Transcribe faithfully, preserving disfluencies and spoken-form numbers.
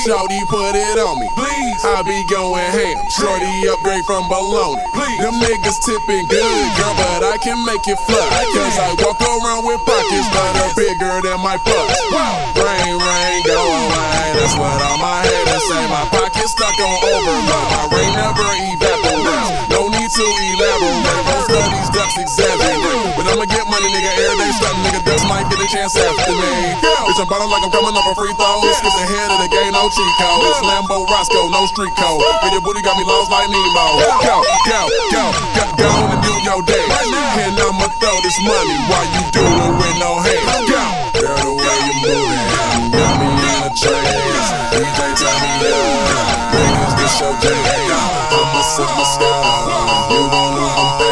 shawty put it on me. Please, I be going ham. Shorty upgrade from baloney. Please, them niggas tipping good, girl, but I can make it flush. Cause I walk around with pockets that are bigger than my butts. Rain, rain, go away. That's what all my haters say. My pocket's stuck on overload. My rain never evaporates. No need to elaborate. Most of these ducks exaggerate. But I'ma get money, nigga, every day. Something nigga ducks might get a chance after me. Bitch, I'm bottom like I'm coming up for free throws. Skip the head of the game, no cheat code. It's Lambo Roscoe, no street code. But your booty got me lost like Nemo. Go, go, go, go, go on and do your day. And I'ma throw this money while you do it with no hands. Go, girl, the way you moving got me in a trance. D J tell me yeah, ladies get your day. I'ma sip my sky. You gon' lose them.